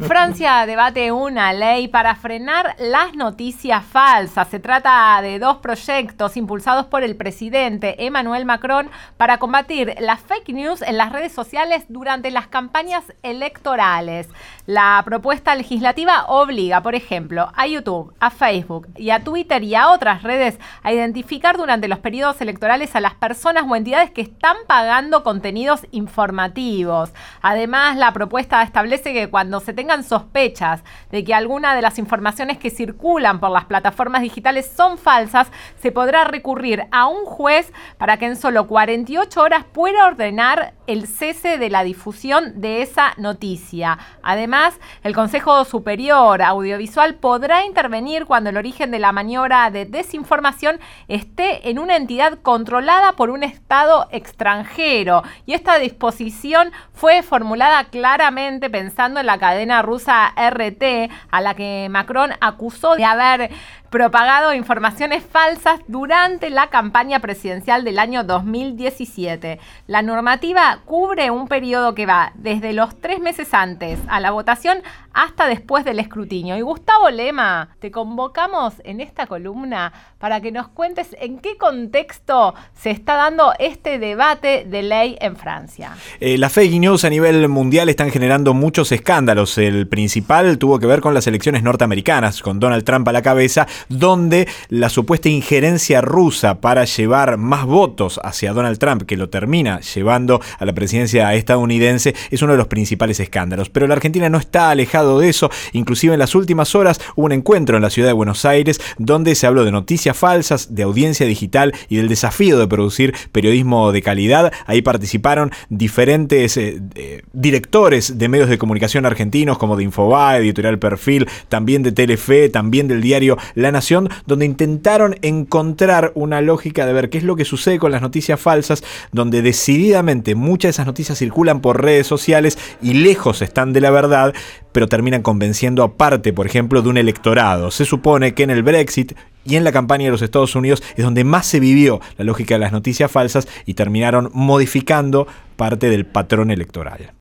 Francia debate una ley para frenar las noticias falsas. Se trata de dos proyectos impulsados por el presidente Emmanuel Macron para combatir las fake news en las redes sociales durante las campañas electorales. La propuesta legislativa obliga, por ejemplo, a YouTube, a Facebook y a Twitter y a otras redes a identificar durante los periodos electorales a las personas o entidades que están pagando contenidos informativos. Además, la propuesta establece que cuando se tengan sospechas de que alguna de las informaciones que circulan por las plataformas digitales son falsas, se podrá recurrir a un juez para que en solo 48 horas pueda ordenar el cese de la difusión de esa noticia. Además, el Consejo Superior Audiovisual podrá intervenir cuando el origen de la maniobra de desinformación esté en una entidad controlada por un Estado extranjero. Y esta disposición fue formulada claramente pensando en la cadena rusa RT, a la que Macron acusó de haber propagado informaciones falsas durante la campaña presidencial del año 2017. La normativa cubre un periodo que va desde los 3 meses antes a la votación hasta después del escrutinio. Y Gustavo Lema, te convocamos en esta columna para que nos cuentes en qué contexto se está dando este debate de ley en Francia. Las fake news a nivel mundial están generando muchos escándalos. El principal tuvo que ver con las elecciones norteamericanas, con Donald Trump a la cabeza, donde la supuesta injerencia rusa para llevar más votos hacia Donald Trump, que lo termina llevando a la presidencia estadounidense, es uno de los principales escándalos. Pero la Argentina no está alejado de eso. Inclusive en las últimas horas hubo un encuentro en la ciudad de Buenos Aires donde se habló de noticias falsas, de audiencia digital y del desafío de producir periodismo de calidad. Ahí participaron diferentes directores de medios de comunicación argentinos como de Infobae, Editorial Perfil, también de Telefe, también del diario La Nación, donde intentaron encontrar una lógica de ver qué es lo que sucede con las noticias falsas, donde decididamente muchas de esas noticias circulan por redes sociales y lejos están de la verdad, pero terminan convenciendo a parte, por ejemplo, de un electorado. Se supone que en el Brexit y en la campaña de los Estados Unidos es donde más se vivió la lógica de las noticias falsas y terminaron modificando parte del patrón electoral.